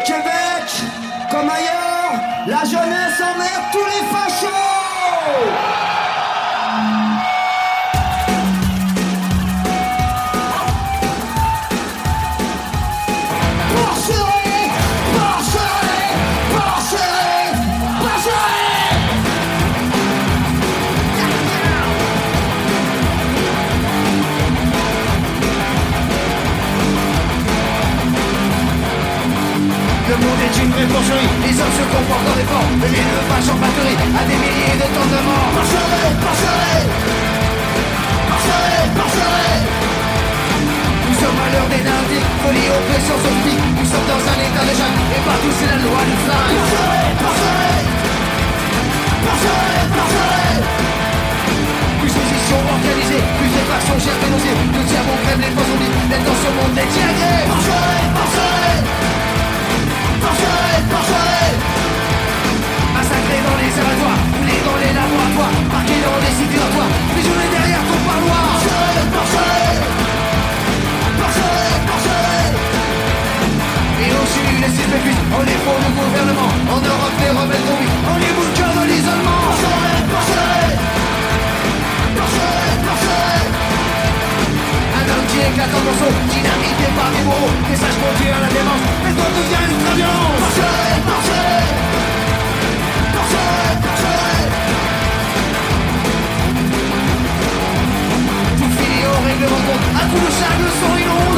Québec, comme ailleurs, la jeunesse emmerde tous les fachos. Le monde est une vraie porcherie, les hommes se comportent dans des ports, les lieux fâchent en batterie, à des milliers de tonnes de morts. Nous sommes à l'heure des dindiques, folie, oppression, zombie. Nous sommes dans un état de jeunes, et partout c'est la loi du flingue. Plus d'opposition organisée, plus de factions chères dénoncées. Nous diamants crèvent les poissons vides, d'être dans ce monde des diagrés. Massacrés dans les abattoirs, roulés dans les laboratoires, marqués dans les sites giratoires, prisonniers derrière ton parloir. Et on tue les cibles on les prend au gouvernement. En Europe, les rebelles convicts, on les bouge dans l'isolement. Un homme qui éclate en morceaux, dynamité par des bourreaux, message conduire à la démence, mais quand devient ultra-violence. Tout finit au règlement de compte, un coup de chat, le son inonde.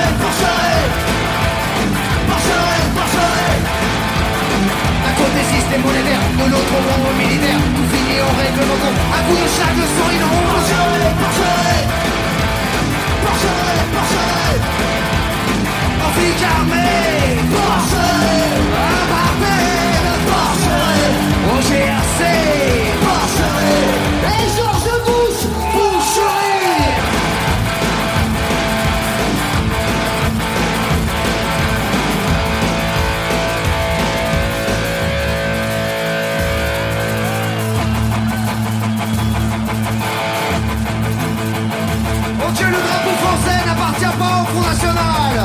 Un côté système monétaire, de l'autre au militaire. Tout finit au règlement de compte, un coup de chat, le son inonde. En flic armé, au GRC, Et Georges Bush, boucherie. Oh Dieu, le drapeau français n'appartient pas au Front National.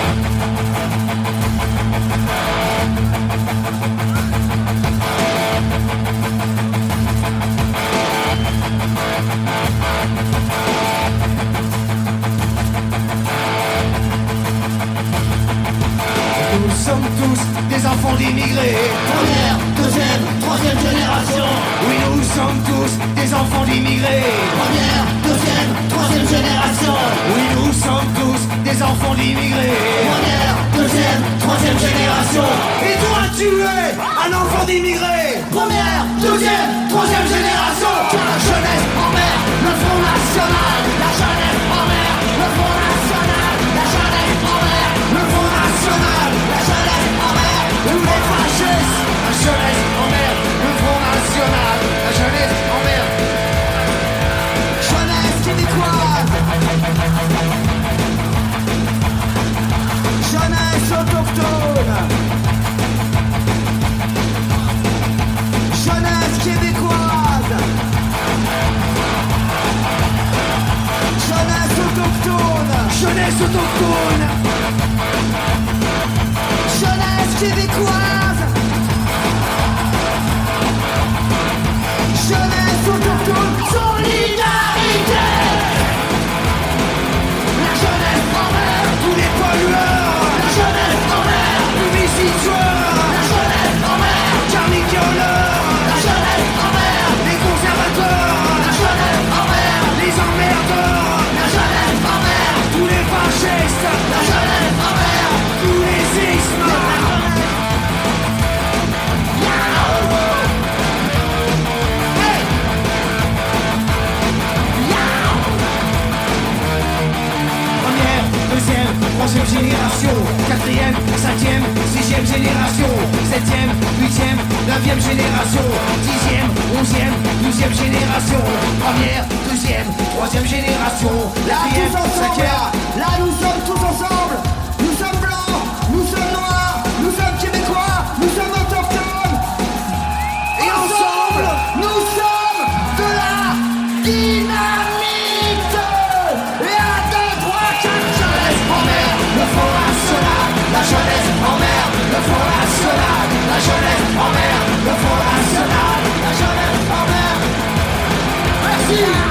Nous sommes tous des enfants d'immigrés. première, deuxième, troisième génération. Oui, nous sommes tous des enfants d'immigrés. Première, deuxième, troisième génération. Oui, nous sommes tous des enfants d'immigrés. Première, deuxième, troisième génération. Et toi, tu es un enfant d'immigré. Première, deuxième, troisième génération. Que la jeunesse emmerde le Front National. La jeunesse emmerde le Front National. La jeunesse emmerde le Front National. La jeunesse emmerde Tous les fascistes. La jeunesse emmerde le Front National. La jeunesse emmerde. jeunesse québécoise. Jeunesse autochtone. Jeunesse québécoise. Jeunesse autochtone. Jeunesse autochtone. Jeunesse québécoise. Jeunesse autochtone. Solidarité. La jeunesse emmerde. Tous les pollueurs. La jeunesse emmerde. Publicitueurs. La jeunesse emmerde. Carnicoleurs. La jeunesse emmerde. Les conservateurs. La jeunesse emmerde. Les emmerdeurs. La jeunesse emmerde. Tous les fascistes. La jeunesse emmerde. Tous les ismes. Première, deuxième, troisième génération, quatrième, cinquième, sixième génération, septième, huitième, neuvième génération, dixième, onzième, douzième génération, première, deuxième, troisième génération, Là, quatrième, tous ensemble, cinquième. là, nous sommes tous ensemble. Nous sommes blancs, nous sommes noirs, nous sommes québécois, nous sommes autochtones. Et ensemble, nous sommes de la dynamite. Et à 2, 3, 4, jeunesse emmerde le Front National. La jeunesse emmerde le Merci.